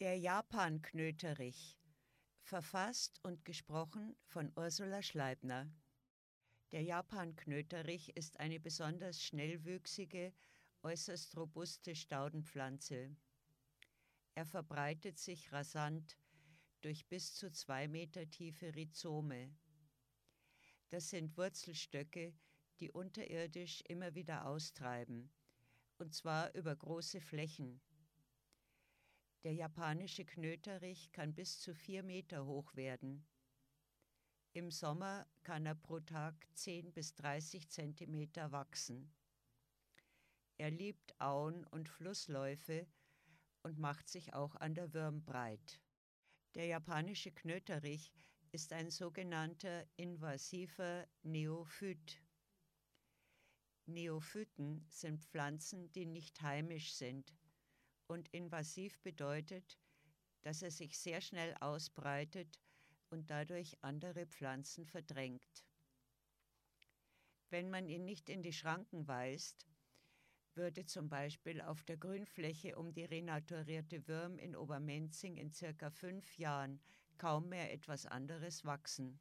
Der Japan-Knöterich, verfasst und gesprochen von Ursula Schleibner. Der Japan-Knöterich ist eine besonders schnellwüchsige, äußerst robuste Staudenpflanze. Er verbreitet sich rasant durch bis zu 2 Meter tiefe Rhizome. Das sind Wurzelstöcke, die unterirdisch immer wieder austreiben, und zwar über große Flächen. Der japanische Knöterich kann bis zu 4 Meter hoch werden. Im Sommer kann er pro Tag 10 bis 30 Zentimeter wachsen. Er liebt Auen und Flussläufe und macht sich auch an der Würm breit. Der japanische Knöterich ist ein sogenannter invasiver Neophyt. Neophyten sind Pflanzen, die nicht heimisch sind. Und invasiv bedeutet, dass er sich sehr schnell ausbreitet und dadurch andere Pflanzen verdrängt. Wenn man ihn nicht in die Schranken weist, würde zum Beispiel auf der Grünfläche um die renaturierte Würm in Obermenzing in ca. 5 Jahren kaum mehr etwas anderes wachsen.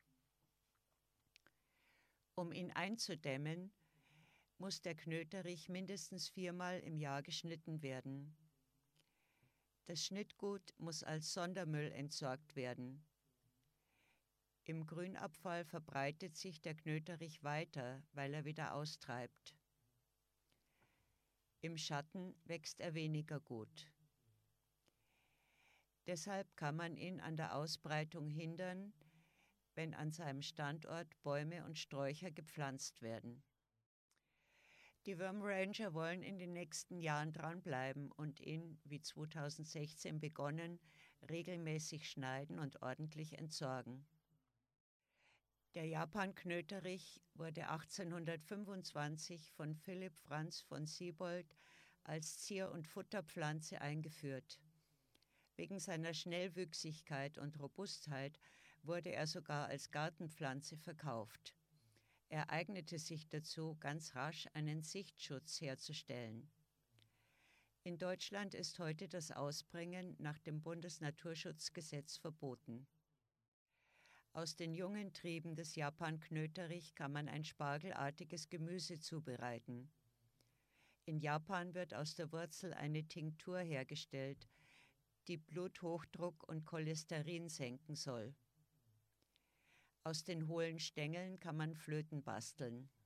Um ihn einzudämmen, muss der Knöterich mindestens 4-mal im Jahr geschnitten werden. Das Schnittgut muss als Sondermüll entsorgt werden. Im Grünabfall verbreitet sich der Knöterich weiter, weil er wieder austreibt. Im Schatten wächst er weniger gut. Deshalb kann man ihn an der Ausbreitung hindern, wenn an seinem Standort Bäume und Sträucher gepflanzt werden. Die Würmranger wollen in den nächsten Jahren dranbleiben und ihn, wie 2016 begonnen, regelmäßig schneiden und ordentlich entsorgen. Der Japan-Knöterich wurde 1825 von Philipp Franz von Siebold als Zier- und Futterpflanze eingeführt. Wegen seiner Schnellwüchsigkeit und Robustheit wurde er sogar als Gartenpflanze verkauft. Er eignete sich dazu, ganz rasch einen Sichtschutz herzustellen. In Deutschland ist heute das Ausbringen nach dem Bundesnaturschutzgesetz verboten. Aus den jungen Trieben des Japan-Knöterich kann man ein spargelartiges Gemüse zubereiten. In Japan wird aus der Wurzel eine Tinktur hergestellt, die Bluthochdruck und Cholesterin senken soll. Aus den hohlen Stängeln kann man Flöten basteln.